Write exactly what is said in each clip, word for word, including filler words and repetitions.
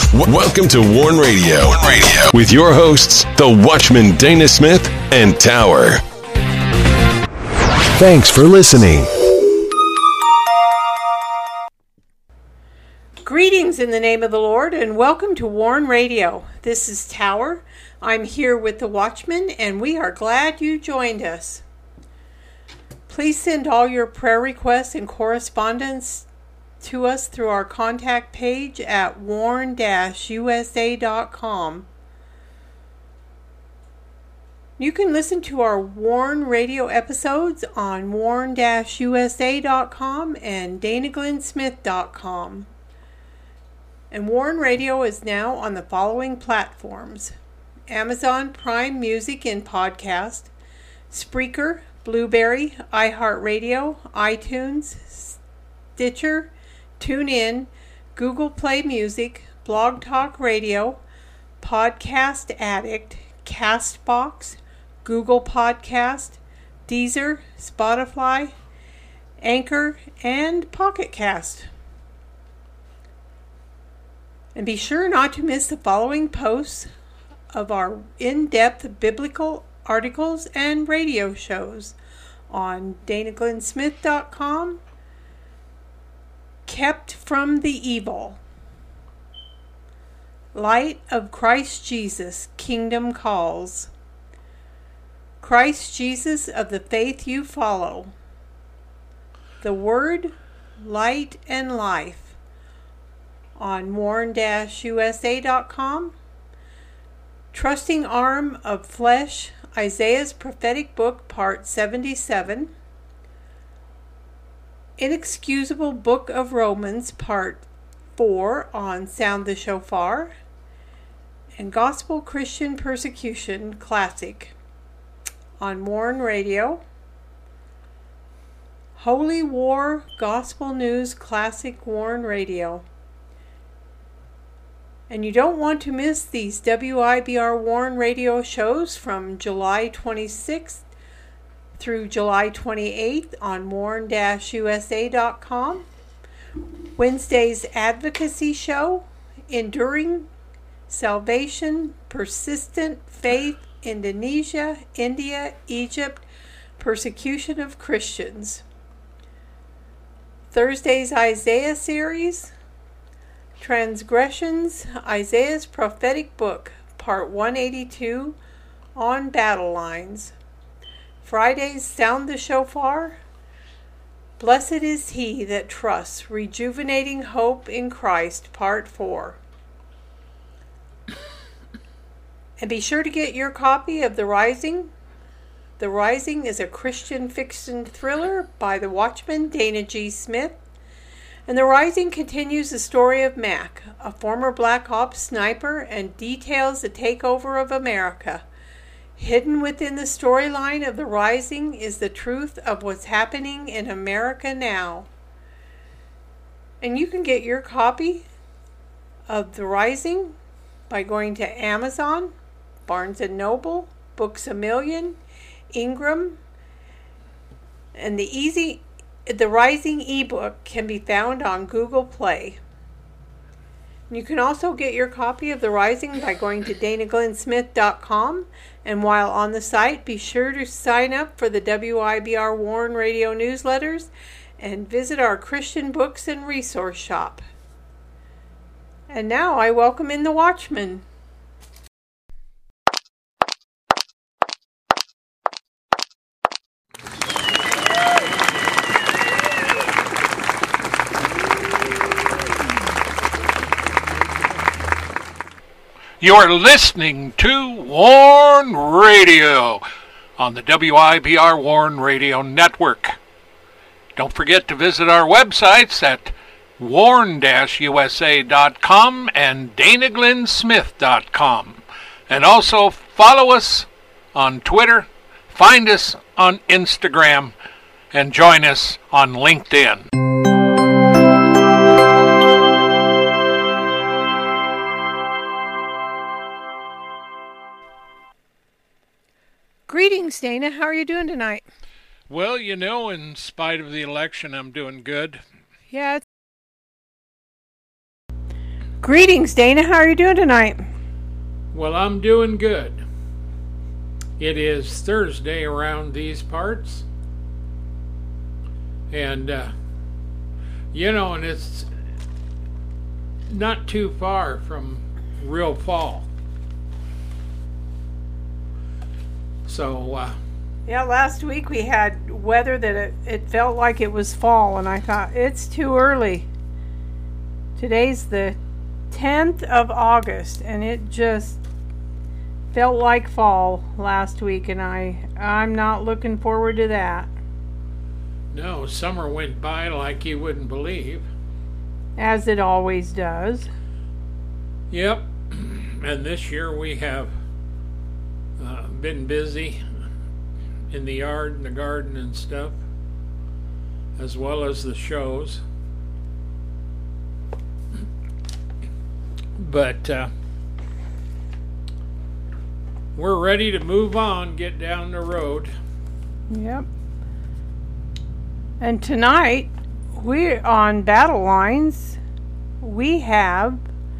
W- welcome to Warn Radio. Warn Radio with your hosts, the Watchman Dana Smith and Tower. Thanks for listening. Greetings in the name of the Lord, and welcome to Warn Radio. This is Tower. I'm here with the Watchman, and we are glad you joined us. Please send all your prayer requests and correspondence to us through our contact page at warn dash u s a dot com. You can listen to our Warn Radio episodes on warn dash u s a dot com and dana glenn smith dot com. And Warn Radio is now on the following platforms: Amazon Prime Music in podcast, Spreaker, Blueberry, iHeartRadio, iTunes, Stitcher, TuneIn, Google Play Music, Blog Talk Radio, Podcast Addict, Castbox, Google Podcast, Deezer, Spotify, Anchor, and Pocket Cast. And be sure not to miss the following posts of our in-depth biblical articles and radio shows on dana glenn smith dot com, Kept from the Evil, Light of Christ Jesus, Kingdom Calls, Christ Jesus of the Faith You Follow, The Word, Light and Life on warn dash u s a dot com, Trusting Arm of Flesh, Isaiah's Prophetic Book, Part seventy-seven, Inexcusable Book of Romans, Part four on Sound the Shofar, and Gospel Christian Persecution Classic on Warn Radio, Holy War Gospel News Classic Warn Radio. And you don't want to miss these W I B R Warn Radio shows from July twenty-sixth through July twenty-eighth on warn dash u s a dot com. Wednesday's Advocacy Show, Enduring Salvation, Persistent Faith, Indonesia, India, Egypt, Persecution of Christians. Thursday's Isaiah series, Transgressions, Isaiah's Prophetic Book, Part one eighty-two, on Battle Lines. Friday's Sound the Shofar, Blessed is He That Trusts, Rejuvenating Hope in Christ, Part four. And be sure to get your copy of The Rising. The Rising is a Christian fiction thriller by the Watchman Dana G. Smith. And The Rising continues the story of Mac, a former Black Ops sniper, and details the takeover of America. Hidden within the storyline of The Rising is the truth of what's happening in America now. And you can get your copy of The Rising by going to Amazon, Barnes and Noble, Books A Million, Ingram, and the easy The Rising ebook can be found on Google Play. You can also get your copy of The Rising by going to dana glenn smith dot com, and while on the site, be sure to sign up for the W I B R Warn Radio newsletters and visit our Christian books and resource shop. And now I welcome in the Watchman. You are listening to Warn Radio on the W I B R Warn Radio Network. Don't forget to visit our websites at warn dash u s a dot com and dana glenn smith dot com. And also follow us on Twitter, find us on Instagram, and join us on LinkedIn. Greetings, Dana. How are you doing tonight? Well, you know, in spite of the election, I'm doing good. Yeah. Greetings, Dana. How are you doing tonight? Well, I'm doing good. It is Thursday around these parts. And, uh, you know, and it's not too far from real fall. So, uh, yeah, last week we had weather that it, it felt like it was fall, and I thought, it's too early. Today's the tenth of August, and it just felt like fall last week, and I, I'm not looking forward to that. No, summer went by like you wouldn't believe. As it always does. Yep. And this year we have uh, been busy in the yard and the garden and stuff, as well as the shows. But uh, we're ready to move on, get down the road. Yep. And tonight, we're on Battle Lines. We have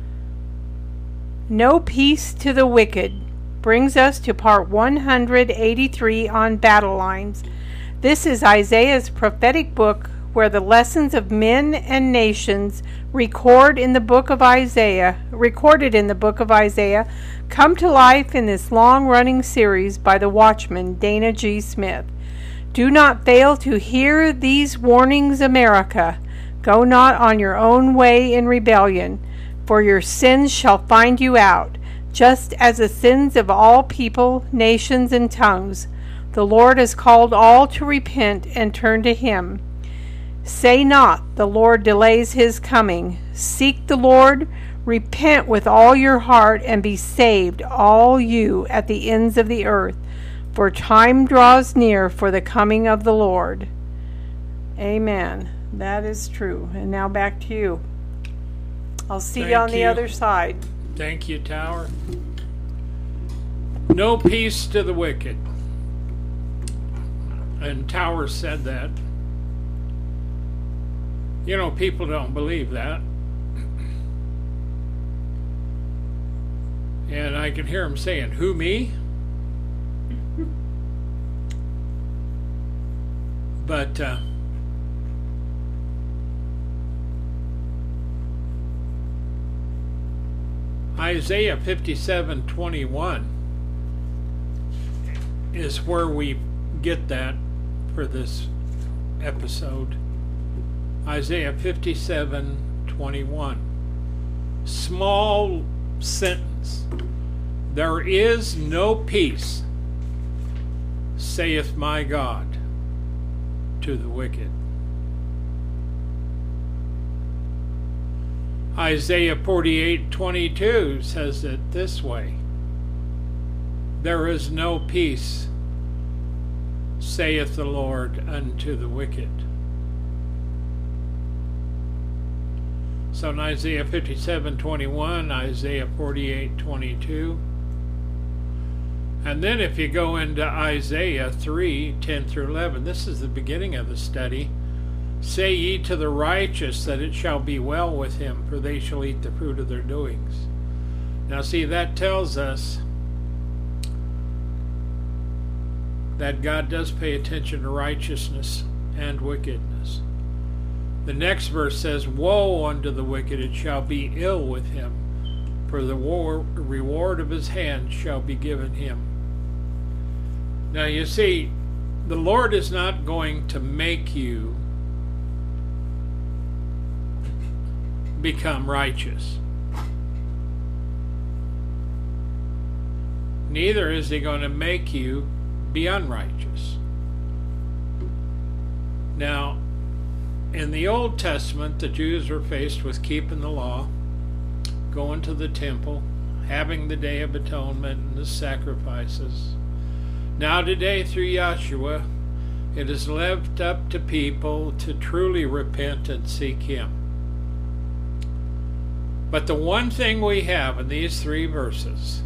No Peace to the Wicked. Brings us to part one hundred eighty-three on Battle Lines. This is Isaiah's prophetic book where the lessons of men and nations record in the book of Isaiah, recorded in the book of Isaiah, come to life in this long-running series by the Watchman, Dana G. Smith. Do not fail to hear these warnings, America. Go not on your own way in rebellion, for your sins shall find you out, just as the sins of all people, nations, and tongues. The Lord has called all to repent and turn to Him. Say not, the Lord delays His coming. Seek the Lord, repent with all your heart, and be saved, all you at the ends of the earth. For time draws near for the coming of the Lord. Amen. That is true. And now back to you. I'll see Thank you on the you. other side. Thank you, Tower. No peace to the wicked. And Tower said that. You know, people don't believe that. And I can hear them saying, who, me? But uh, Isaiah fifty-seven twenty-one is where we get that for this episode. Isaiah fifty-seven twenty-one. Small sentence. There is no peace, saith my God, to the wicked. Isaiah forty-eight twenty-two says it this way. There is no peace, saith the Lord, unto the wicked. So in Isaiah fifty-seven twenty-one, Isaiah forty-eight twenty-two. And then if you go into Isaiah three ten through eleven, this is the beginning of the study. Say ye to the righteous that it shall be well with him, for they shall eat the fruit of their doings. Now see, that tells us that God does pay attention to righteousness and wickedness. The next verse says, woe unto the wicked, it shall be ill with him, for the war, reward of his hand shall be given him. Now you see, the Lord is not going to make you become righteous. Neither is He going to make you be unrighteous. Now, in the Old Testament, the Jews were faced with keeping the law, going to the temple, having the Day of Atonement and the sacrifices. Now today, through Yahshua, it is left up to people to truly repent and seek Him. But the one thing we have in these three verses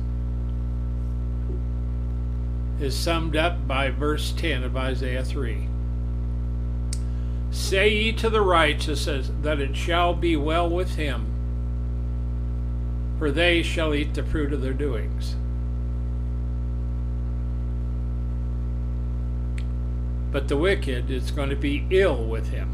is summed up by verse ten of Isaiah three. Say ye to the righteous that it shall be well with him, for they shall eat the fruit of their doings. But the wicked is going to be ill with him.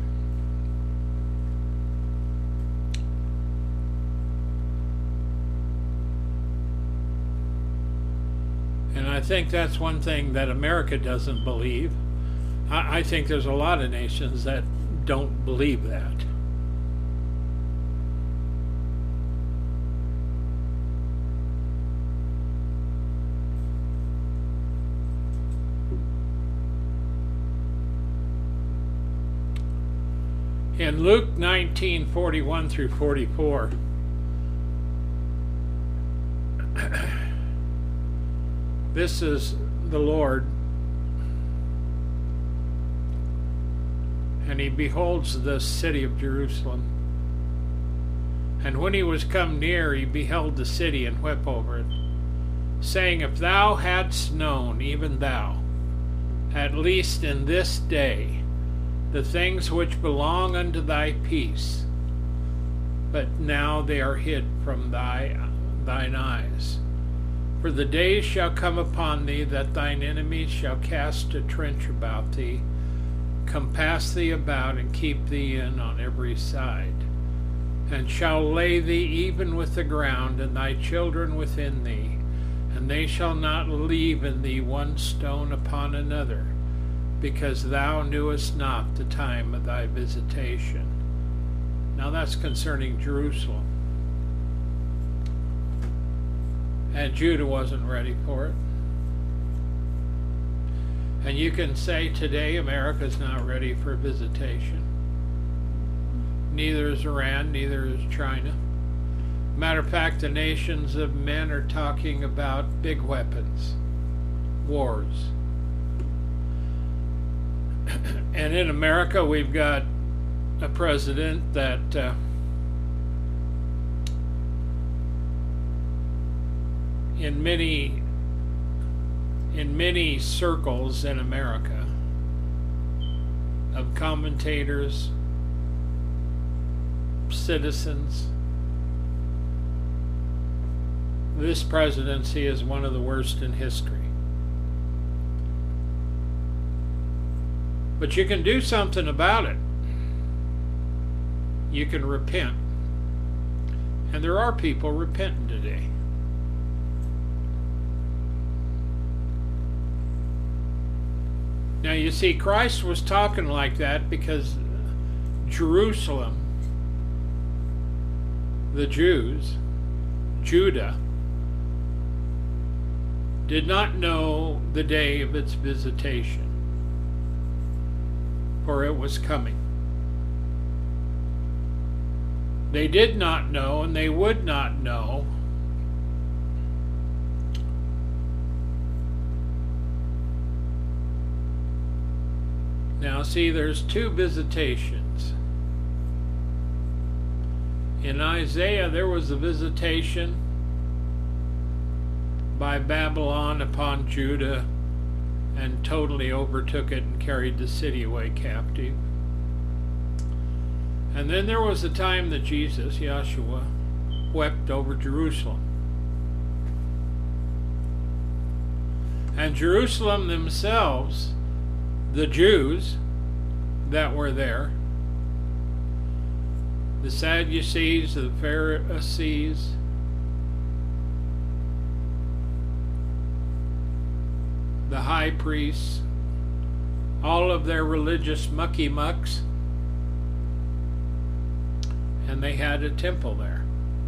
And I think that's one thing that America doesn't believe. I, I think there's a lot of nations that don't believe that. In Luke nineteen forty-one through forty-four, this is the Lord, and he beholds the city of Jerusalem. And when he was come near, he beheld the city and wept over it, saying, If thou hadst known, even thou, at least in this day, the things which belong unto thy peace, but now they are hid from thy thine eyes. For the days shall come upon thee that thine enemies shall cast a trench about thee, compass thee about, and keep thee in on every side, and shall lay thee even with the ground, and thy children within thee, and they shall not leave in thee one stone upon another, because thou knewest not the time of thy visitation. Now that's concerning Jerusalem. And Judah wasn't ready for it. And you can say today America's not ready for visitation. Neither is Iran, neither is China. Matter of fact, the nations of men are talking about big weapons, wars. And in America, we've got a president that uh, in many in many circles in America of commentators, citizens, this presidency is one of the worst in history. But you can do something about it. You can repent. And there are people repenting today. Now you see, Christ was talking like that because Jerusalem, the Jews, Judah, did not know the day of its visitation, for it was coming. They did not know, and they would not know Now see, there's two visitations. In Isaiah, there was a visitation by Babylon upon Judah and totally overtook it and carried the city away captive. And then there was a time that Jesus, Yeshua, wept over Jerusalem. And Jerusalem themselves, the Jews that were there, the Sadducees, the Pharisees, the high priests, all of their religious mucky mucks, and they had a temple there.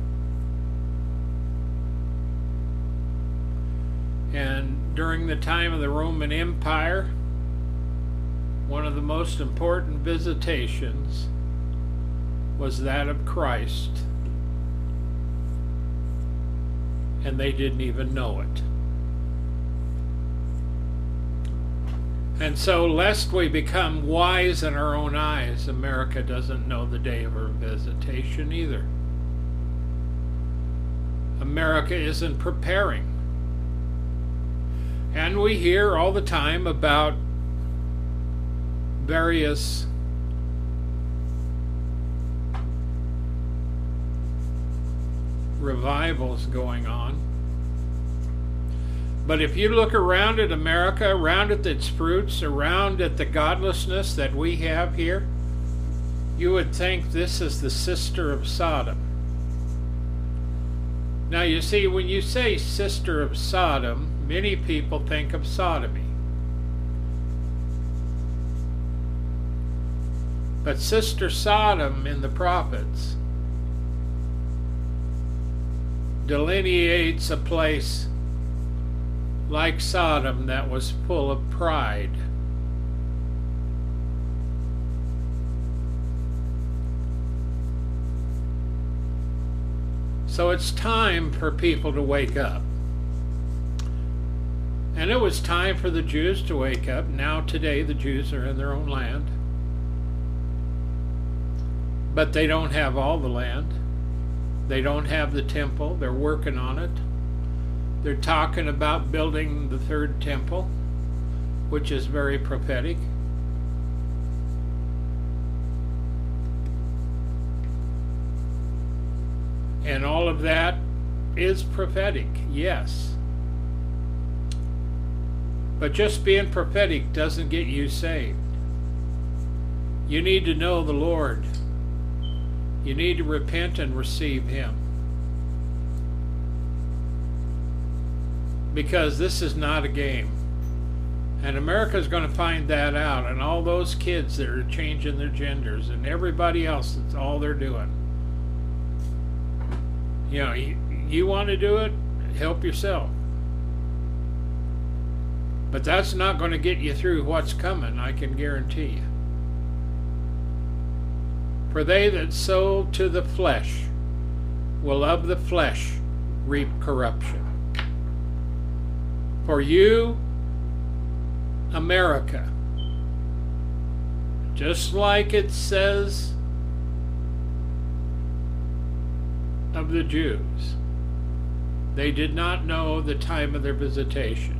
And during the time of the Roman Empire, one of the most important visitations was that of Christ. And they didn't even know it. And so, lest we become wise in our own eyes, America doesn't know the day of her visitation either. America isn't preparing. And we hear all the time about various revivals going on. But if you look around at America, around at its fruits, around at the godlessness that we have here, you would think this is the sister of Sodom. Now you see, when you say sister of Sodom, many people think of sodomy. But Sister Sodom in the prophets delineates a place like Sodom that was full of pride. So it's time for people to wake up. And it was time for the Jews to wake up. Now today the Jews are in their own land. But they don't have all the land. They don't have the temple. They're working on it. They're talking about building the third temple, which is very prophetic. And all of that is prophetic, yes. But just being prophetic doesn't get you saved. You need to know the Lord. You need to repent and receive Him. Because this is not a game. And America's going to find that out. And all those kids that are changing their genders and everybody else, that's all they're doing. You know, you, you want to do it, help yourself. But that's not going to get you through what's coming, I can guarantee you. For they that sow to the flesh will of the flesh reap corruption. For you, America, just like it says of the Jews, they did not know the time of their visitation.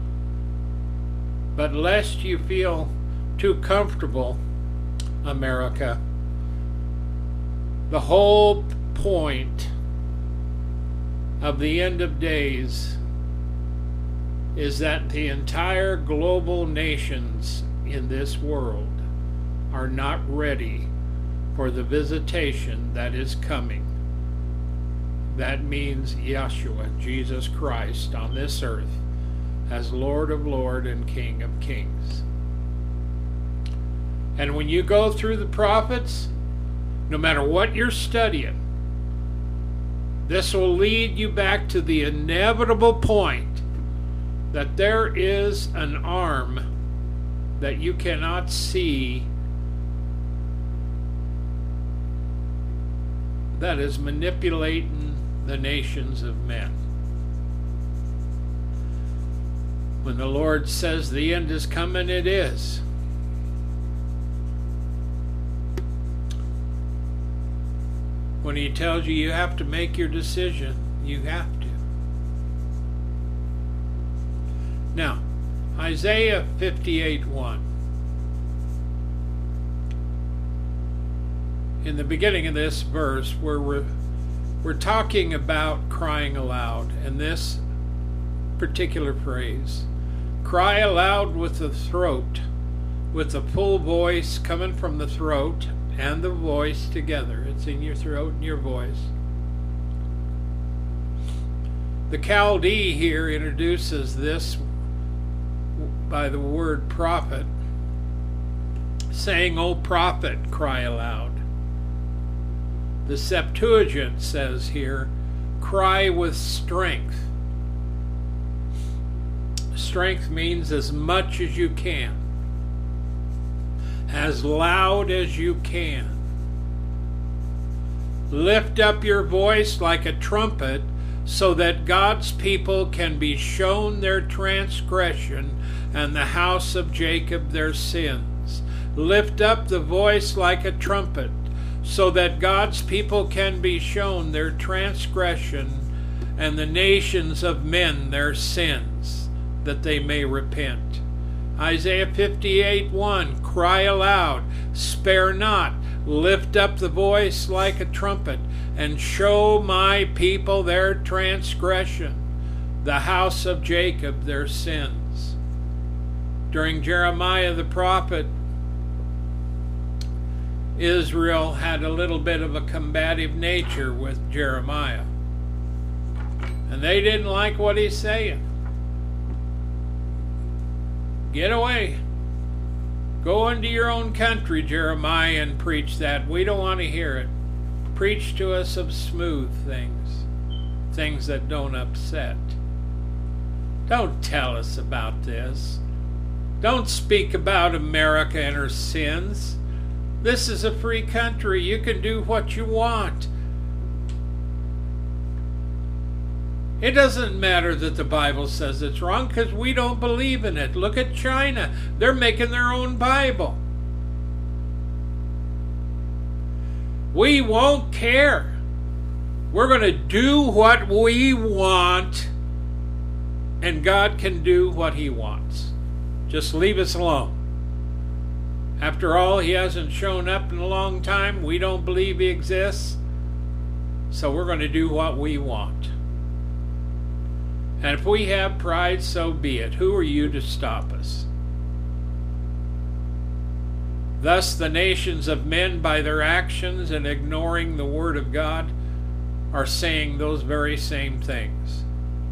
But lest you feel too comfortable, America, the whole point of the end of days is that the entire global nations in this world are not ready for the visitation that is coming. That means Yeshua, Jesus Christ, on this earth as Lord of Lords and King of Kings. And when you go through the prophets, no matter what you're studying, this will lead you back to the inevitable point that there is an arm that you cannot see that is manipulating the nations of men. When the Lord says the end is coming, it is. When He tells you you have to make your decision, you have to. Now, Isaiah fifty-eight one. In the beginning of this verse, where we're, we're talking about crying aloud, and this particular phrase, cry aloud with the throat, with the full voice coming from the throat and the voice together. It's in your throat and your voice. The Chaldee here introduces this by the word prophet, saying, O prophet, cry aloud. The Septuagint says here, cry with strength. Strength means as much as you can, as loud as you can. Lift up your voice like a trumpet, so that God's people can be shown their transgression and the house of Jacob their sins. Lift up the voice like a trumpet, so that God's people can be shown their transgression and the nations of men their sins, that they may repent. Isaiah fifty-eight one, cry aloud, spare not, lift up the voice like a trumpet, and show my people their transgression, the house of Jacob their sins. During Jeremiah the prophet, Israel had a little bit of a combative nature with Jeremiah. And they didn't like what he's saying. Get away. Go into your own country, Jeremiah, and preach that. We don't want to hear it. Preach to us of smooth things, things that don't upset. Don't tell us about this. Don't speak about America and her sins. This is a free country. You can do what you want. It doesn't matter that the Bible says it's wrong because we don't believe in it. Look at China. They're making their own Bible. We won't care. We're going to do what we want, and God can do what He wants. Just leave us alone. After all, He hasn't shown up in a long time. We don't believe He exists. So we're going to do what we want. And if we have pride, so be it. Who are you to stop us? Thus the nations of men, by their actions and ignoring the Word of God, are saying those very same things.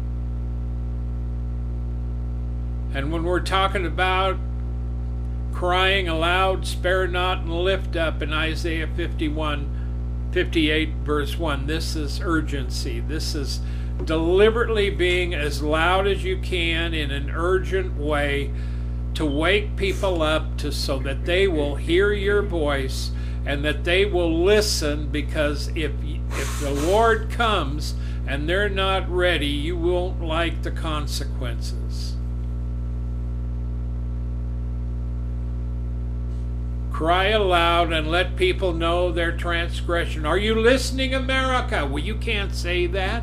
And when we're talking about crying aloud, spare not, and lift up in Isaiah fifty-one, fifty-eight, verse one, this is urgency. This is deliberately being as loud as you can in an urgent way to wake people up to so that they will hear your voice and that they will listen, because if if the Lord comes and they're not ready, you won't like the consequences. Cry aloud and let people know their transgression. Are you listening, America? Well, you can't say that.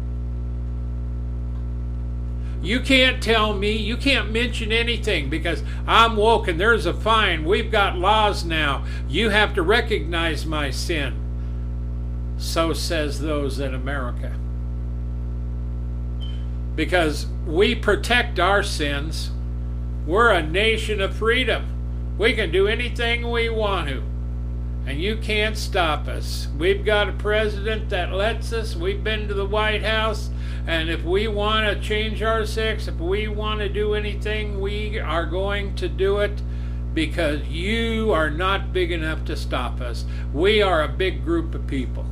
You can't tell me, you can't mention anything because I'm woke and there's a fine. We've got laws now. You have to recognize my sin. So says those in America. Because we protect our sins. We're a nation of freedom. We can do anything we want to. And you can't stop us. We've got a president that lets us. We've been to the White House. And if we want to change our sex, if we want to do anything, we are going to do it, because you are not big enough to stop us. We are a big group of people.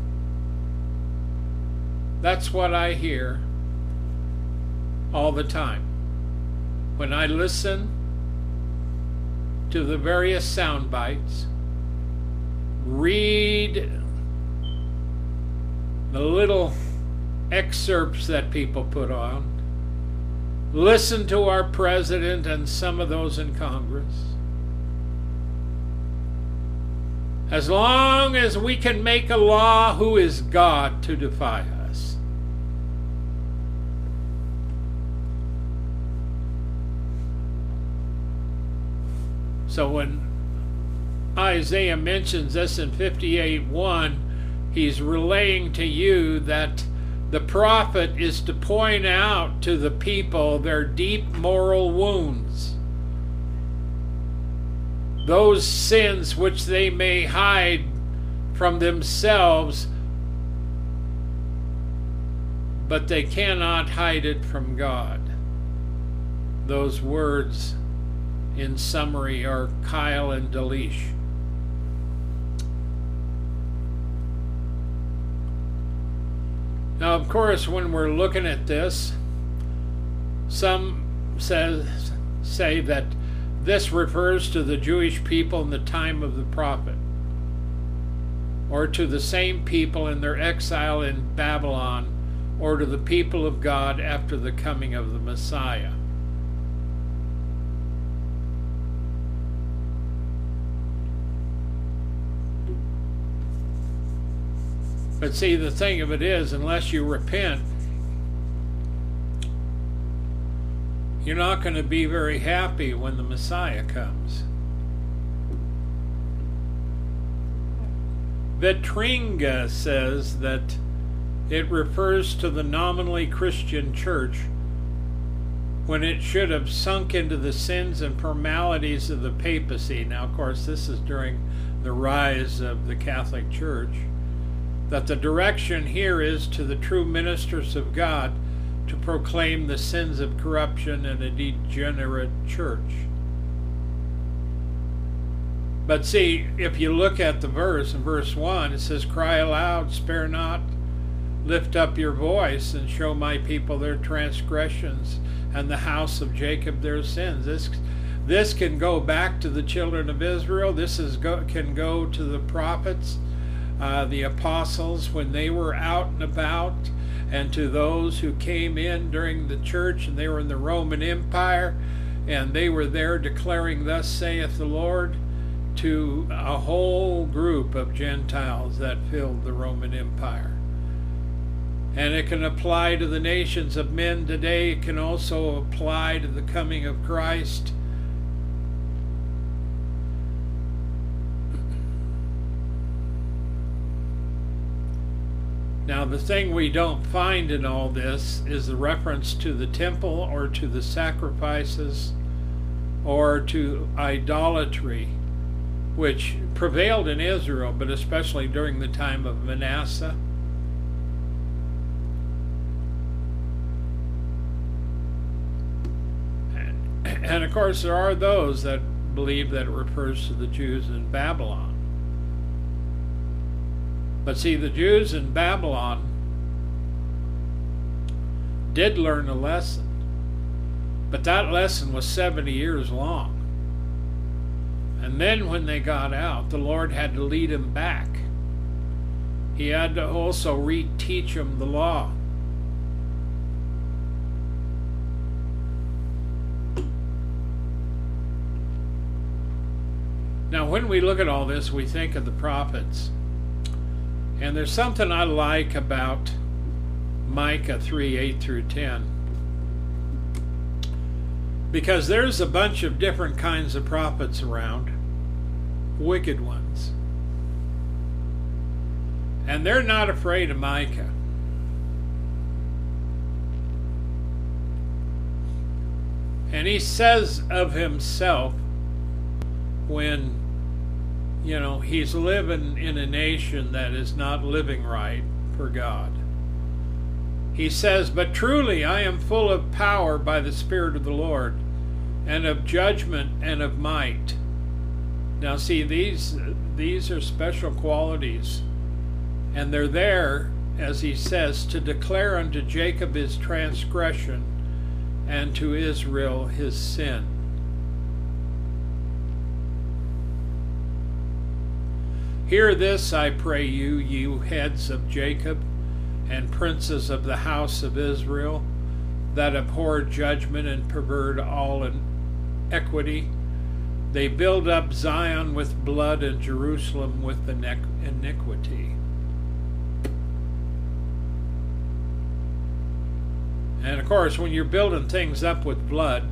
That's what I hear all the time. When I listen to the various sound bites, read the little excerpts that people put on, listen to our president and some of those in Congress. As long as we can make a law, who is God to defy us? So when Isaiah mentions this in fifty-eight one, he's relaying to you that the prophet is to point out to the people their deep moral wounds, those sins which they may hide from themselves, but they cannot hide it from God. Those words, in summary, are Kyle and Delish. Now, of course, when we're looking at this, some says, say that this refers to the Jewish people in the time of the prophet, or to the same people in their exile in Babylon, or to the people of God after the coming of the Messiah. But see, the thing of it is, unless you repent, you're not going to be very happy when the Messiah comes. Vitringa says that it refers to the nominally Christian church when it should have sunk into the sins and formalities of the papacy. Now, of course, this is during the rise of the Catholic Church. That the direction here is to the true ministers of God to proclaim the sins of corruption in a degenerate church. But see, if you look at the verse, in verse one, it says, "Cry aloud, spare not, lift up your voice, and show my people their transgressions, and the house of Jacob their sins." This this can go back to the children of Israel. This is go, can go to the prophets, uh, the apostles, when they were out and about, and to those who came in during the church, and they were in the Roman Empire, and they were there declaring, "Thus saith the Lord," to a whole group of Gentiles that filled the Roman Empire. And it can apply to the nations of men today. It can also apply to the coming of Christ. Now, the thing we don't find in all this is the reference to the temple or to the sacrifices or to idolatry, which prevailed in Israel, but especially during the time of Manasseh. And of course, there are those that believe that it refers to the Jews in Babylon. But see, the Jews in Babylon did learn a lesson, but that lesson was seventy years long. And then when they got out, the Lord had to lead them back. He had to also reteach them the law. Now, when we look at all this, we think of the prophets. And there's something I like about Micah three, eight through ten. Because there's a bunch of different kinds of prophets around, wicked ones. And they're not afraid of Micah. And he says of himself, when, you know, he's living in a nation that is not living right for God. He says, "But truly I am full of power by the Spirit of the Lord, and of judgment and of might." Now see, these these are special qualities, and they're there, as he says, to declare unto Jacob his transgression, and to Israel his sin. Hear this, I pray you, you heads of Jacob, and princes of the house of Israel, that abhor judgment and pervert all equity. They build up Zion with blood and Jerusalem with iniquity. And of course, when you're building things up with blood,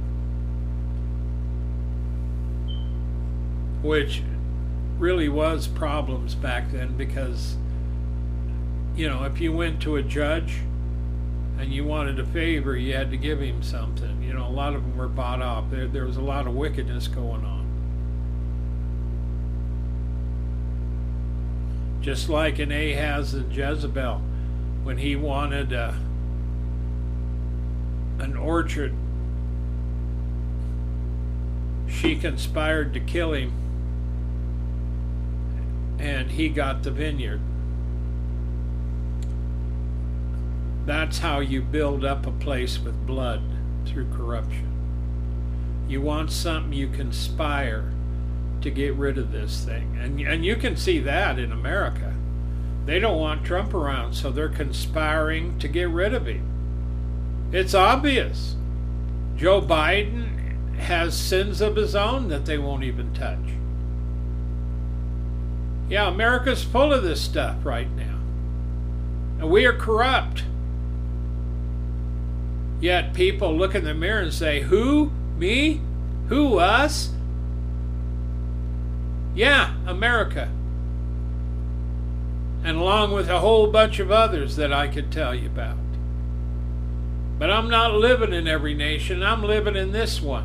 which really was problems back then, because, you know, if you went to a judge and you wanted a favor, you had to give him something. You know, a lot of them were bought off. There, there was a lot of wickedness going on. Just like in Ahaz and Jezebel, when he wanted uh, an orchard, she conspired to kill him, and he got the vineyard. That's how you build up a place with blood, through corruption. You want something, you conspire to get rid of this thing. And, and you can see that in America. They don't want Trump around, so they're conspiring to get rid of him. It's obvious. Joe Biden has sins of his own that they won't even touch. Yeah, America's full of this stuff right now. And we are corrupt. Yet people look in the mirror and say, who? Me? Who? Us? Yeah, America. and along with a whole bunch of others that I could tell you about. But I'm not living in every nation. I'm living in this one.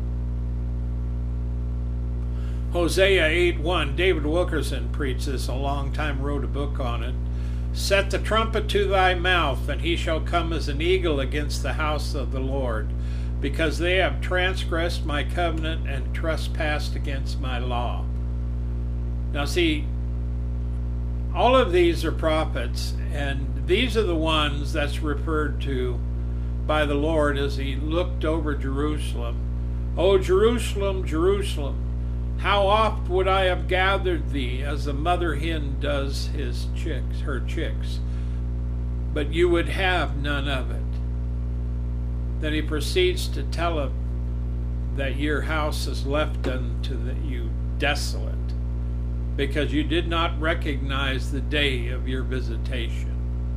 Hosea eight one, David Wilkerson preached this a long time, wrote a book on it. Set the trumpet to thy mouth, and he shall come as an eagle against the house of the Lord, because they have transgressed my covenant and trespassed against my law. Now see, all of these are prophets, and these are the ones that's referred to by the Lord as he looked over Jerusalem. O Jerusalem, Jerusalem, how oft would I have gathered thee as a mother hen does his chicks, her chicks, but you would have none of it. Then he proceeds to tell him that your house is left unto you desolate, because you did not recognize the day of your visitation.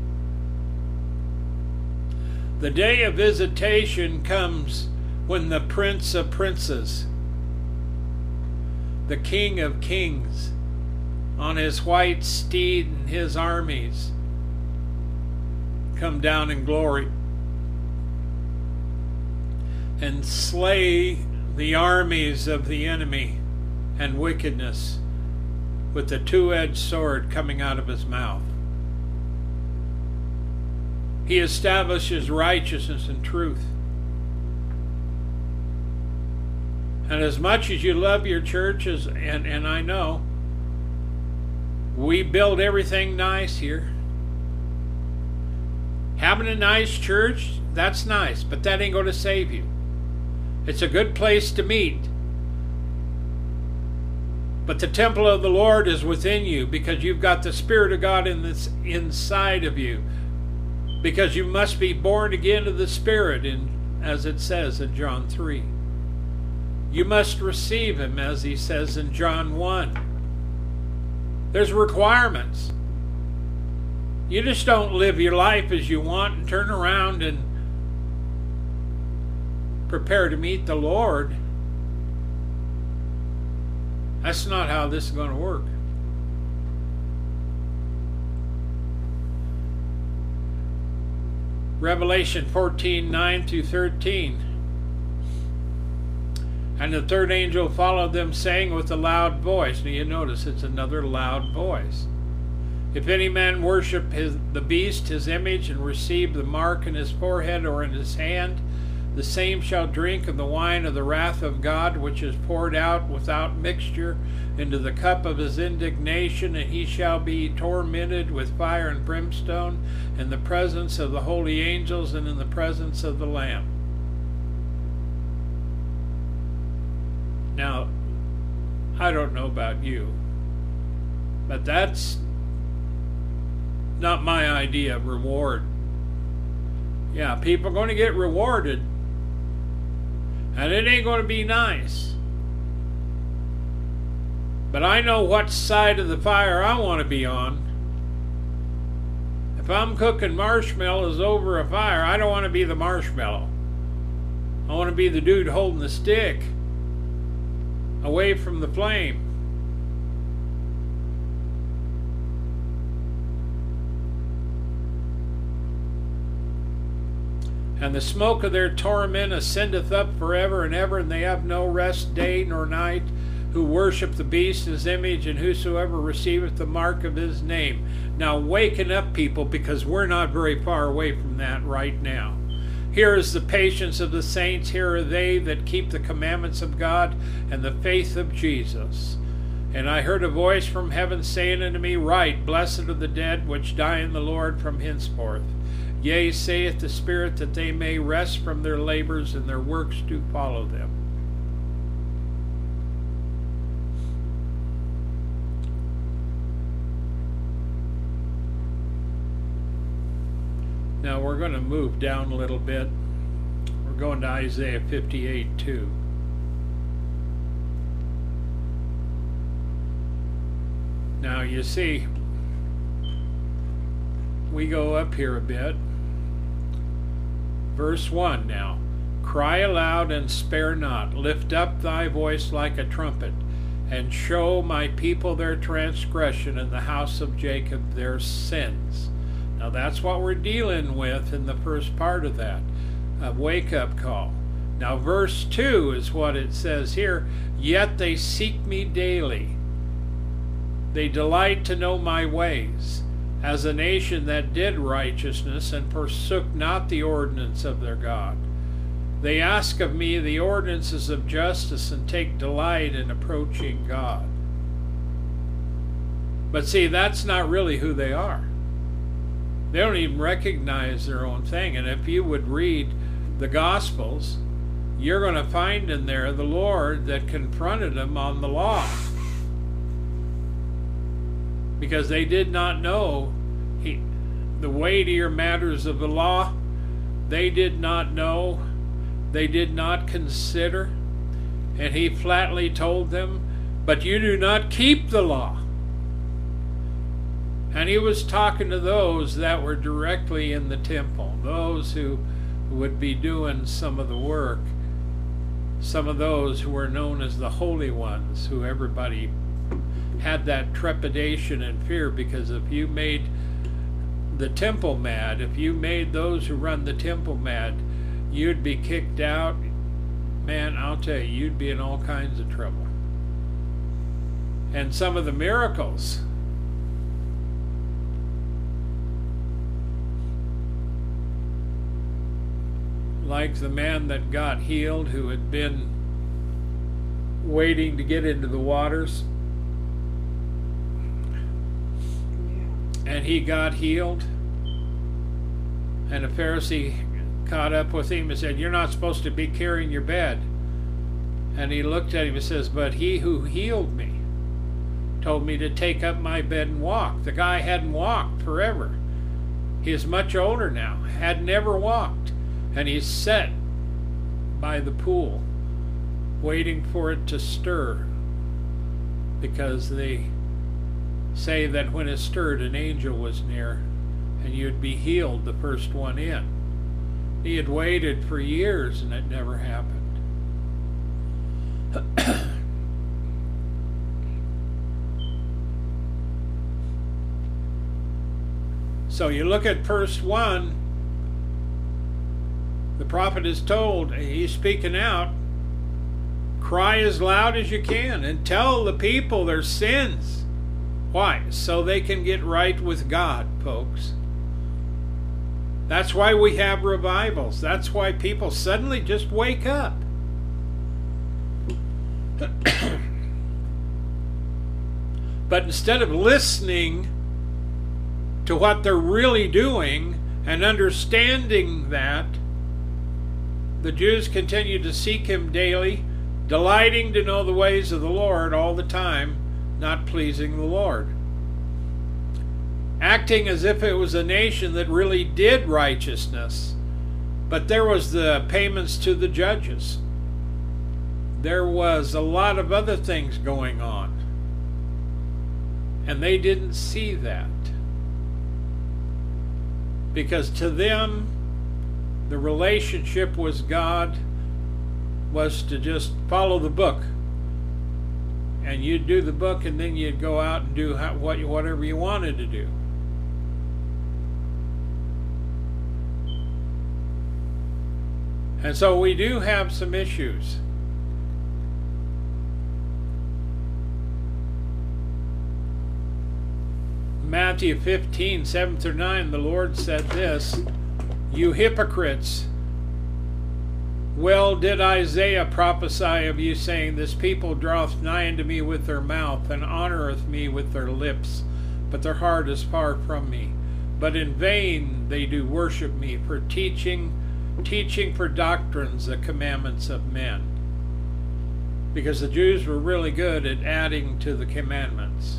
The day of visitation comes when the Prince of Princes, the King of Kings, on his white steed and his armies, come down in glory and slay the armies of the enemy and wickedness with the two-edged sword coming out of his mouth. He establishes righteousness and truth. And as much as you love your churches, and, and I know, we build everything nice here. Having a nice church, that's nice, but that ain't going to save you. It's a good place to meet. But the temple of the Lord is within you, because you've got the Spirit of God in this inside of you. Because you must be born again of the Spirit, in, as it says in John three. You must receive him, as he says in John one. There's requirements. You just don't live your life as you want and turn around and prepare to meet the Lord. That's not how this is going to work. Revelation fourteen, nine through thirteen. And the third angel followed them, saying with a loud voice. Now you notice it's another loud voice. If any man worship his, the beast, his image, and receive the mark in his forehead or in his hand, the same shall drink of the wine of the wrath of God, which is poured out without mixture into the cup of his indignation, and he shall be tormented with fire and brimstone in the presence of the holy angels and in the presence of the Lamb. Now, I don't know about you, but that's not my idea of reward. Yeah, people are going to get rewarded, and it ain't going to be nice. But I know what side of the fire I want to be on. If I'm cooking marshmallows over a fire, I don't want to be the marshmallow. I want to be the dude holding the stick away from the flame. And the smoke of their torment ascendeth up forever and ever, and they have no rest day nor night, who worship the beast, his image, and whosoever receiveth the mark of his name. Now waken up, people, because we're not very far away from that right now. Here is the patience of the saints. Here are they that keep the commandments of God and the faith of Jesus. And I heard a voice from heaven saying unto me, Write, blessed are the dead which die in the Lord from henceforth. Yea, saith the Spirit, that they may rest from their labors, and their works do follow them. Now we're going to move down a little bit. We're going to Isaiah fifty-eight two. Now you see, we go up here a bit. Verse one now. Cry aloud and spare not. Lift up thy voice like a trumpet, and show my people their transgression and the house of Jacob their sins. Now that's what we're dealing with in the first part of that, a wake-up call. Now verse two is what it says here, yet they seek me daily. They delight to know my ways, as a nation that did righteousness and forsook not the ordinance of their God. They ask of me the ordinances of justice and take delight in approaching God. But see, that's not really who they are. They don't even recognize their own thing. And if you would read the Gospels, you're going to find in there the Lord that confronted them on the law. Because they did not know he, the weightier matters of the law. They did not know. They did not consider. And he flatly told them, but you do not keep the law. And he was talking to those that were directly in the temple, those who would be doing some of the work, some of those who were known as the holy ones, who everybody had that trepidation and fear, because if you made the temple mad, if you made those who run the temple mad, you'd be kicked out. Man, I'll tell you, you'd be in all kinds of trouble. And some of the miracles, like the man that got healed who had been waiting to get into the waters, and he got healed, and a Pharisee caught up with him and said, you're not supposed to be carrying your bed. And he looked at him and says, but he who healed me told me to take up my bed and walk. The guy hadn't walked forever. He is much older now, had never walked. And he's sat by the pool, waiting for it to stir, because they say that when it stirred, an angel was near, and you'd be healed, the first one in. He had waited for years, and it never happened. So you look at verse one, the prophet is told, he's speaking out, cry as loud as you can and tell the people their sins. Why? So they can get right with God, folks. That's why we have revivals. That's why people suddenly just wake up. But instead of listening to what they're really doing and understanding that, the Jews continued to seek him daily, delighting to know the ways of the Lord all the time, not pleasing the Lord. Acting as if it was a nation that really did righteousness, but there was the payments to the judges. There was a lot of other things going on, and they didn't see that. Because to them, the relationship with God was to just follow the book. And you'd do the book, and then you'd go out and do what whatever you wanted to do. And so we do have some issues. Matthew fifteen, seven through nine, the Lord said this, you hypocrites, well did Isaiah prophesy of you, saying, this people draweth nigh unto me with their mouth, and honoureth me with their lips, but their heart is far from me. But in vain they do worship me, for teaching, teaching for doctrines the commandments of men. Because the Jews were really good at adding to the commandments.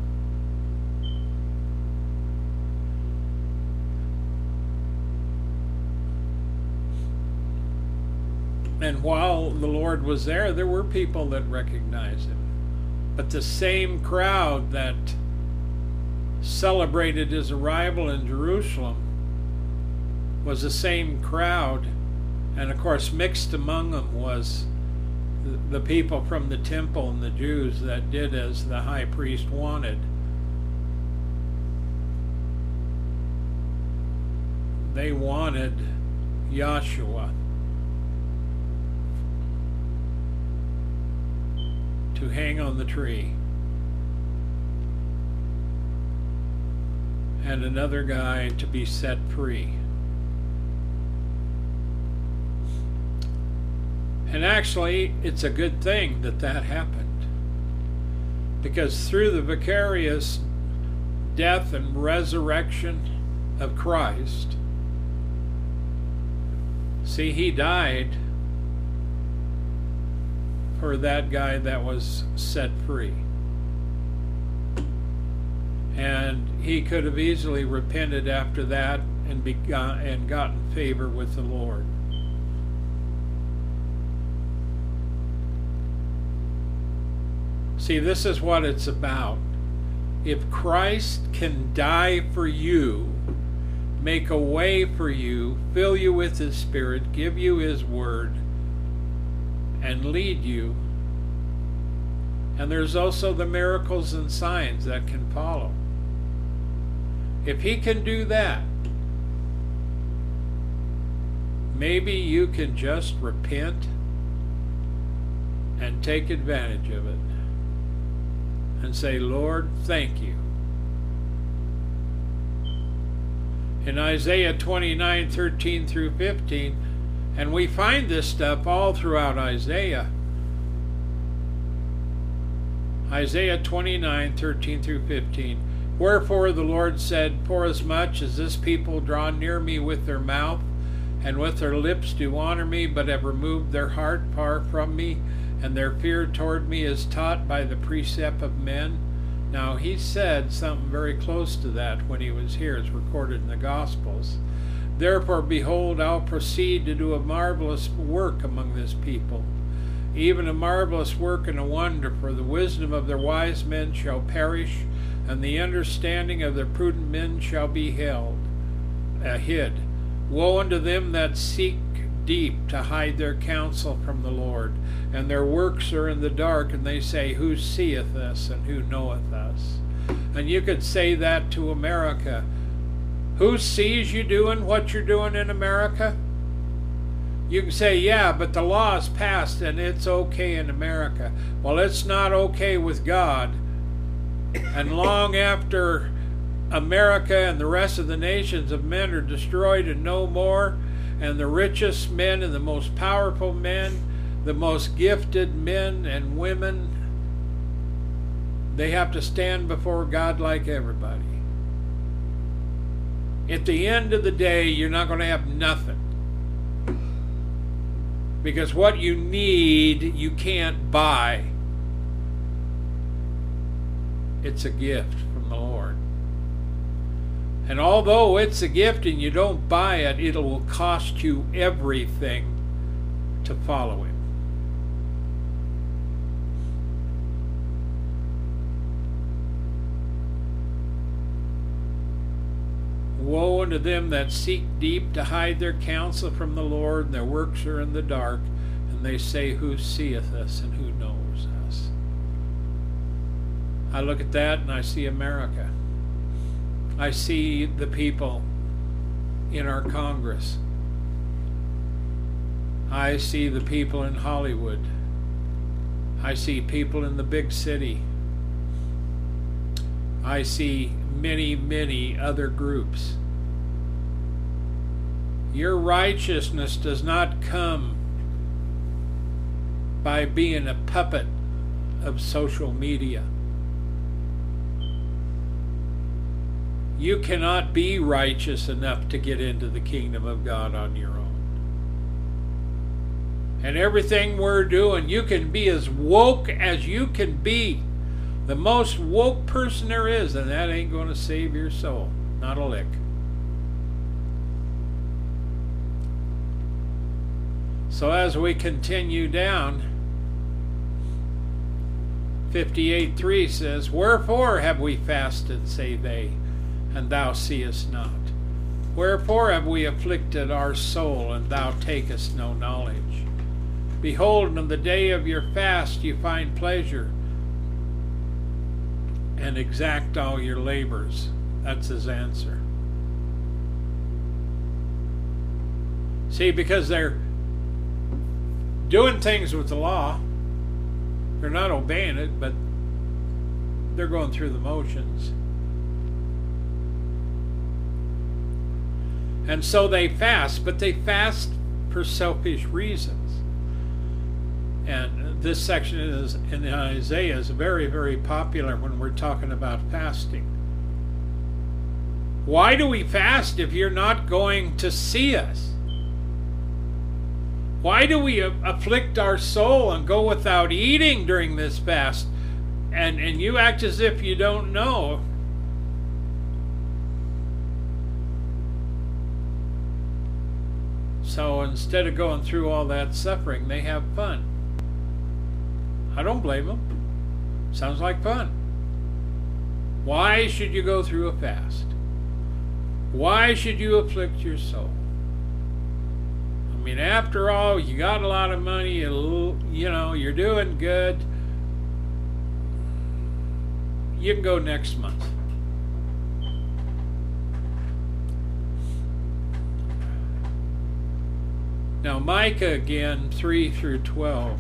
And while the Lord was there, there were people that recognized him. But the same crowd that celebrated his arrival in Jerusalem was the same crowd, and of course mixed among them was the, the people from the temple and the Jews that did as the high priest wanted. They wanted Yahshua to hang on the tree, and another guy to be set free. And actually, it's a good thing that that happened, because through the vicarious death and resurrection of Christ, see, he died for that guy that was set free. And he could have easily repented after that and begun and gotten favor with the Lord. See, this is what it's about. If Christ can die for you, make a way for you, fill you with His Spirit, give you His Word, and lead you. And there's also the miracles and signs that can follow. If He can do that, maybe you can just repent and take advantage of it and say, Lord, thank you. In Isaiah twenty-nine, thirteen through fifteen, and we find this stuff all throughout Isaiah. Isaiah twenty-nine, thirteen through fifteen. Wherefore the Lord said, forasmuch as this people draw near me with their mouth, and with their lips do honor me, but have removed their heart far from me, and their fear toward me is taught by the precept of men. Now, he said something very close to that when he was here. It's recorded in the Gospels. Therefore, behold, I'll proceed to do a marvelous work among this people, even a marvelous work and a wonder, for the wisdom of their wise men shall perish, and the understanding of their prudent men shall be held, uh, hid. Woe unto them that seek deep to hide their counsel from the Lord, and their works are in the dark, and they say, who seeth us, and who knoweth us? And you could say that to America. Who sees you doing what you're doing in America? You can say, yeah, but the law is passed, and it's okay in America. Well, it's not okay with God. And long after America and the rest of the nations of men are destroyed and no more, and the richest men and the most powerful men, the most gifted men and women, they have to stand before God like everybody. At the end of the day, you're not going to have nothing. Because what you need, you can't buy. It's a gift from the Lord. And although it's a gift and you don't buy it, it will cost you everything to follow Him. Woe unto them that seek deep to hide their counsel from the Lord, and their works are in the dark, and they say, who seeth us and who knows us? I look at that and I see America. I see the people in our Congress. I see the people in Hollywood. I see people in the big city. I see many, many other groups. Your righteousness does not come by being a puppet of social media. You cannot be righteous enough to get into the kingdom of God on your own. And everything we're doing, you can be as woke as you can be. The most woke person there is, and that ain't going to save your soul. Not a lick. So as we continue down, fifty-eight three says, wherefore have we fasted, say they, and thou seest not? Wherefore have we afflicted our soul, and thou takest no knowledge? Behold, in the day of your fast you find pleasure, and exact all your labors. That's his answer. See, because they're doing things with the law, they're not obeying it, but they're going through the motions. And so they fast, but they fast for selfish reasons. And this section is, in Isaiah is very, very popular when we're talking about fasting. Why do we fast if you're not going to see us? Why do we afflict our soul and go without eating during this fast? And, and you act as if you don't know. So instead of going through all that suffering, they have fun. I don't blame them. Sounds like fun. Why should you go through a fast? Why should you afflict your soul? I mean, after all, you got a lot of money, you, you know, you're doing good. You can go next month. Now, Micah again, three through twelve.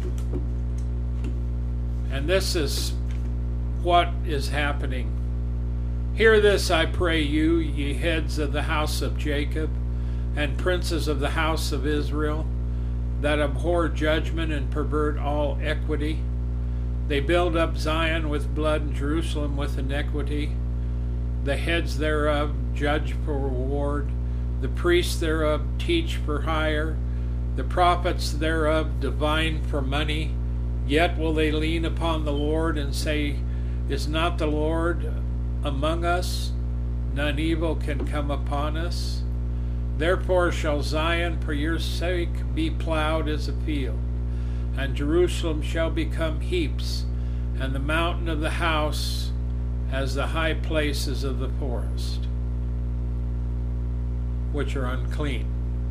And this is what is happening. Hear this, I pray you, ye heads of the house of Jacob, and princes of the house of Israel, that abhor judgment and pervert all equity. They build up Zion with blood and Jerusalem with iniquity. The heads thereof judge for reward. The priests thereof teach for hire. The prophets thereof divine for money. Yet will they lean upon the Lord and say, is not the Lord among us? None evil can come upon us. Therefore shall Zion for your sake be plowed as a field, and Jerusalem shall become heaps, and the mountain of the house as the high places of the forest, which are unclean.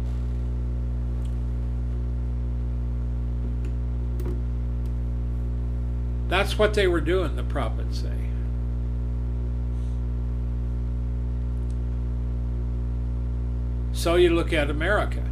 That's what they were doing, the prophets say. So you look at America.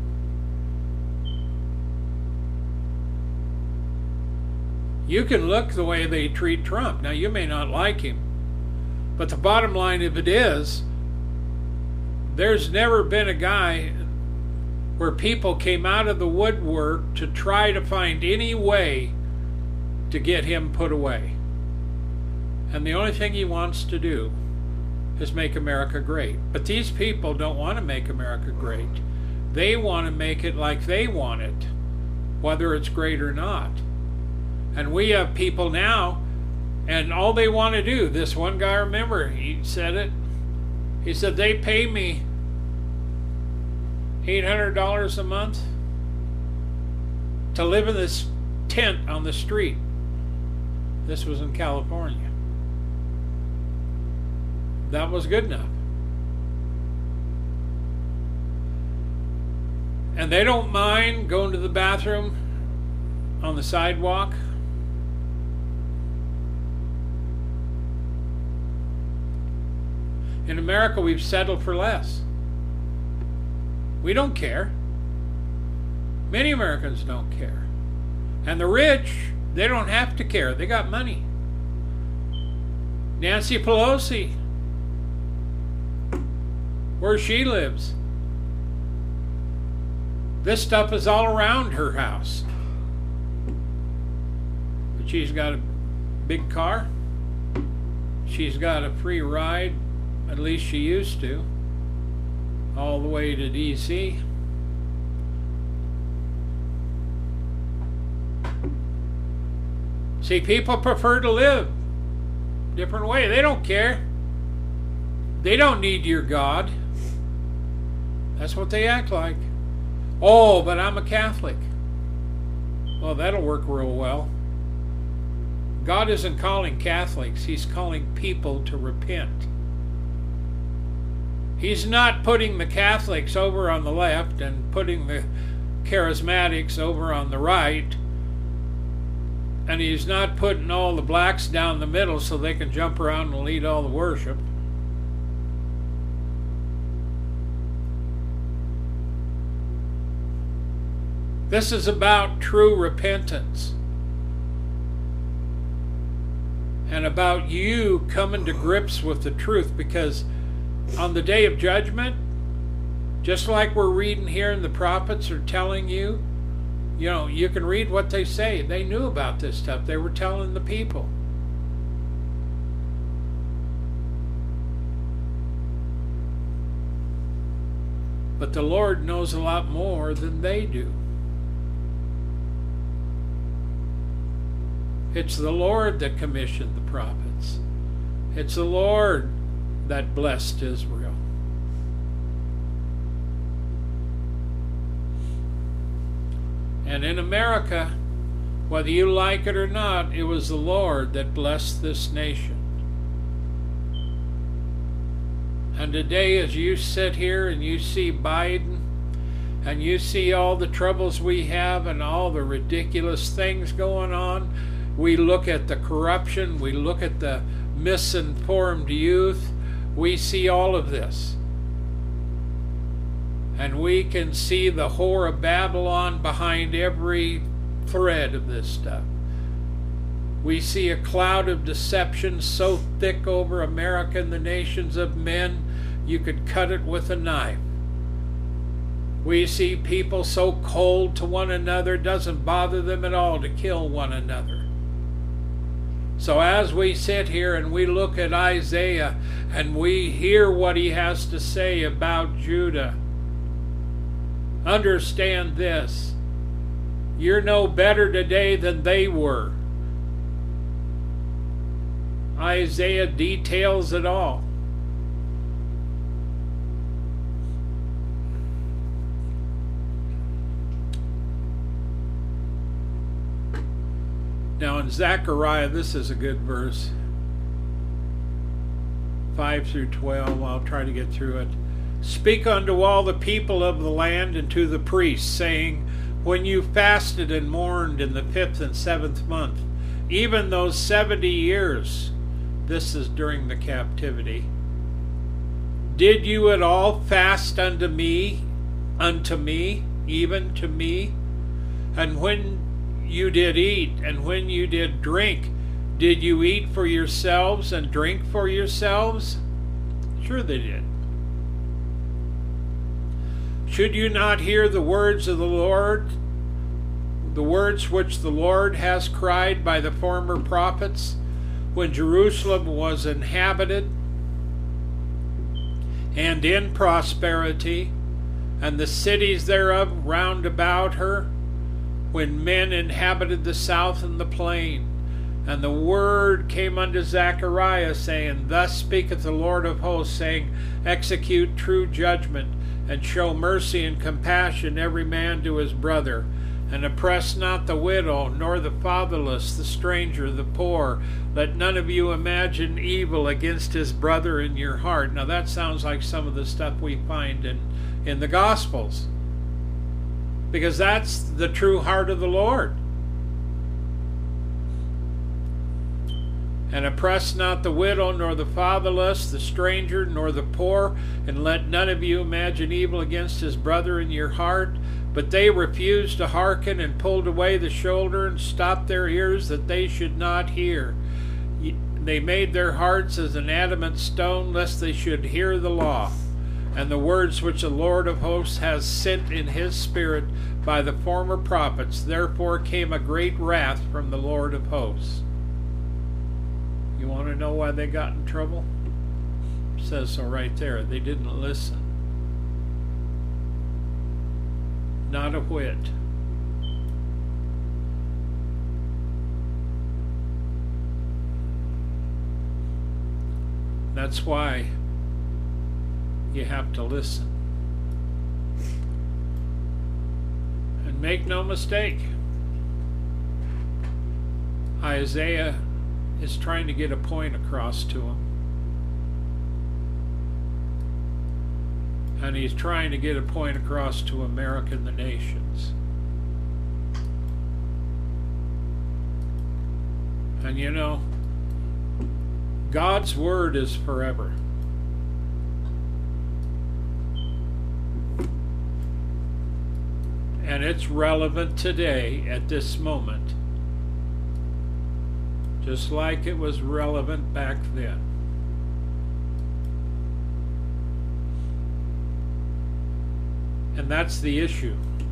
You can look the way they treat Trump. Now, you may not like him, but the bottom line of it is, there's never been a guy where people came out of the woodwork to try to find any way to get him put away. And the only thing he wants to do is make America great. But these people don't want to make America great. They want to make it like they want it, whether it's great or not. And we have people now, and all they want to do, this one guy, remember, he said it, he said, they pay me eight hundred dollars a month to live in this tent on the street. This was in California. That was good enough. And they don't mind going to the bathroom on the sidewalk. In America, we've settled for less. We don't care. Many Americans don't care. And the rich, they don't have to care. They got money. Nancy Pelosi, where she lives, this stuff is all around her house. But she's got a big car. She's got a free ride, at least she used to, all the way to D C See, people prefer to live a different way. They don't care. They don't need your God. That's what they act like. Oh, but I'm a Catholic. Well, that'll work real well. God isn't calling Catholics. He's calling people to repent. He's not putting the Catholics over on the left and putting the charismatics over on the right, and he's not putting all the blacks down the middle so they can jump around and lead all the worship. This is about true repentance and about you coming to grips with the truth, because on the day of judgment, just like we're reading here and the prophets are telling you, you know, you can read what they say. They knew about this stuff. They were telling the people. But the Lord knows a lot more than they do. It's the Lord that commissioned the prophets. It's the Lord that blessed Israel. And in America, whether you like it or not, it was the Lord that blessed this nation. And today, as you sit here and you see Biden, and you see all the troubles we have and all the ridiculous things going on, we look at the corruption, we look at the misinformed youth, we see all of this. And we can see the whore of Babylon behind every thread of this stuff. We see a cloud of deception so thick over America and the nations of men, you could cut it with a knife. We see people so cold to one another, it doesn't bother them at all to kill one another. So as we sit here and we look at Isaiah and we hear what he has to say about Judah, understand this: you're no better today than they were. Isaiah details it all. Now in Zechariah, this is a good verse. five through twelve, I'll try to get through it. Speak unto all the people of the land and to the priests, saying, when you fasted and mourned in the fifth and seventh month, even those seventy years, this is during the captivity, did you at all fast unto me, unto me, even to me? And when you did eat, and when you did drink, did you eat for yourselves and drink for yourselves? Sure they did. Should you not hear the words of the Lord, the words which the Lord has cried by the former prophets, when Jerusalem was inhabited and in prosperity, and the cities thereof round about her, when men inhabited the south and the plain? And the word came unto Zechariah, saying, thus speaketh the Lord of hosts, saying, execute true judgment, and show mercy and compassion every man to his brother, and oppress not the widow, nor the fatherless, the stranger, the poor. Let none of you imagine evil against his brother in your heart. Now that sounds like some of the stuff we find in, in the Gospels, because that's the true heart of the Lord. And oppress not the widow, nor the fatherless, the stranger, nor the poor, and let none of you imagine evil against his brother in your heart. But they refused to hearken, and pulled away the shoulder, and stopped their ears, that they should not hear. They made their hearts as an adamant stone, lest they should hear the law, and the words which the Lord of hosts has sent in his spirit by the former prophets. Therefore came a great wrath from the Lord of hosts. You want to know why they got in trouble? It says so right there. They didn't listen. Not a whit. That's why you have to listen. And make no mistake, Isaiah is trying to get a point across to him. And he's trying to get a point across to America and the nations. And you know, God's word is forever. And it's relevant today at this moment, just like it was relevant back then. And that's the issue.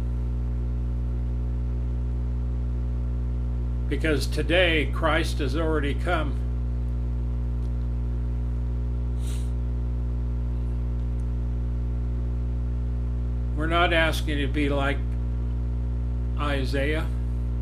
Because today Christ has already come. We're not asking you to be like Isaiah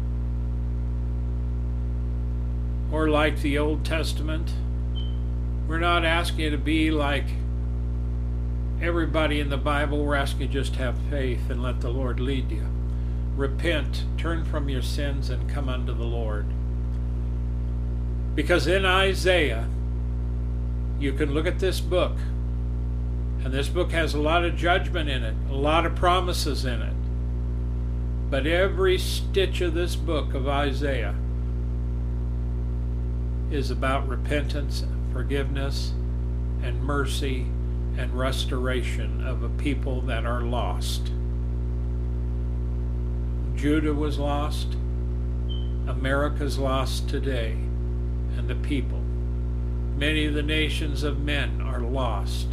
or like the Old Testament. We're not asking you to be like everybody in the Bible. We're asking you just have faith and let the Lord lead you. Repent, turn from your sins, and come unto the Lord. Because in Isaiah, you can look at this book, and this book has a lot of judgment in it, a lot of promises in it. But every stitch of this book of Isaiah is about repentance, forgiveness, and mercy, and restoration of a people that are lost. Judah was lost. America's lost today. And the people. Many of the nations of men are lost.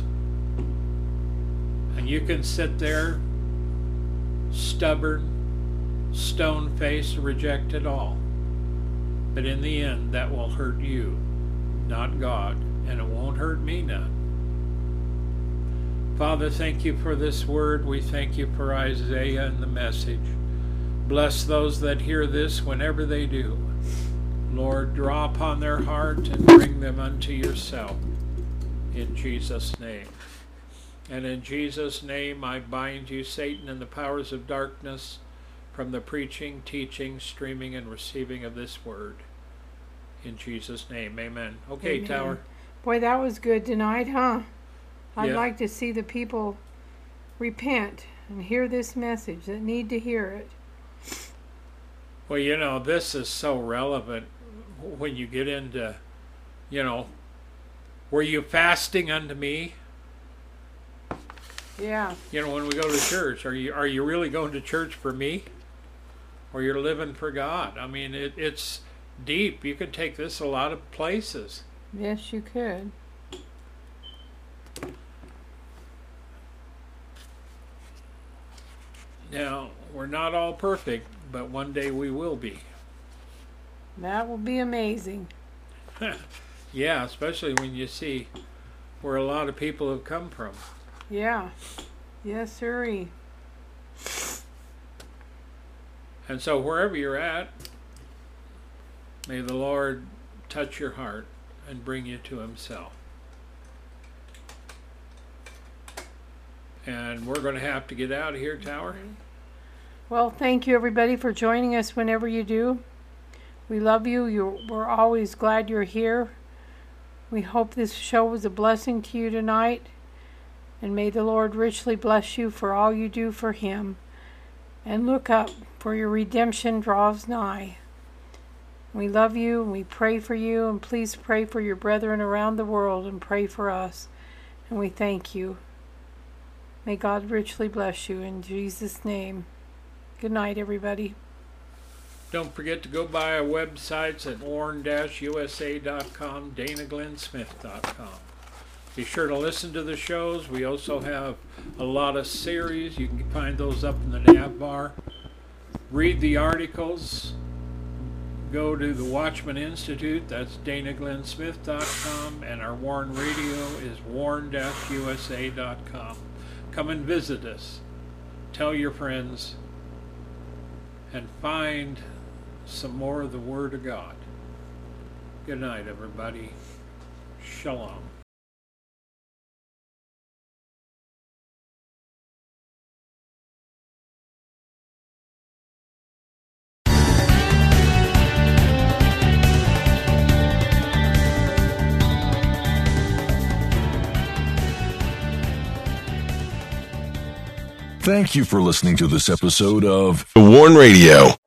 And you can sit there, stubborn, stone-faced, reject it all. But in the end, that will hurt you, not God. And it won't hurt me none. Father, thank you for this word. We thank you for Isaiah and the message. Bless those that hear this whenever they do. Lord, draw upon their heart and bring them unto yourself. In Jesus' name. And in Jesus' name I bind you, Satan, and the powers of darkness from the preaching, teaching, streaming, and receiving of this word. In Jesus' name, amen. Okay, Amen. Tower. Boy, that was good tonight, huh? I'd Yeah. like to see the people repent and hear this message that need to hear it. Well, you know, this is so relevant when you get into, you know, were you fasting unto me? Yeah. You know, when we go to church, are you are you really going to church for me? Or you're living for God? I mean, it, it's deep. You can take this a lot of places. Yes, you could. Now, we're not all perfect, but one day we will be. That will be amazing. Yeah, especially when you see where a lot of people have come from. Yeah. Yes, sirree. And so wherever you're at, may the Lord touch your heart and bring you to himself. And we're going to have to get out of here, Tower. Well, thank you, everybody, for joining us whenever you do. We love you. You're, we're always glad you're here. We hope this show was a blessing to you tonight. And may the Lord richly bless you for all you do for him. And look up, for your redemption draws nigh. We love you, and we pray for you, and please pray for your brethren around the world, and pray for us. And we thank you. May God richly bless you in Jesus' name. Good night, everybody. Don't forget to go by our websites at warren dash u s a dot com, dana glenn smith dot com. Be sure to listen to the shows. We also have a lot of series. You can find those up in the nav bar. Read the articles. Go to the Watchman Institute. That's dana glenn smith dot com. And our Warren Radio is warren dash u s a dot com. Come and visit us. Tell your friends. And find some more of the Word of God. Good night, everybody. Shalom. Thank you for listening to this episode of Warn Radio.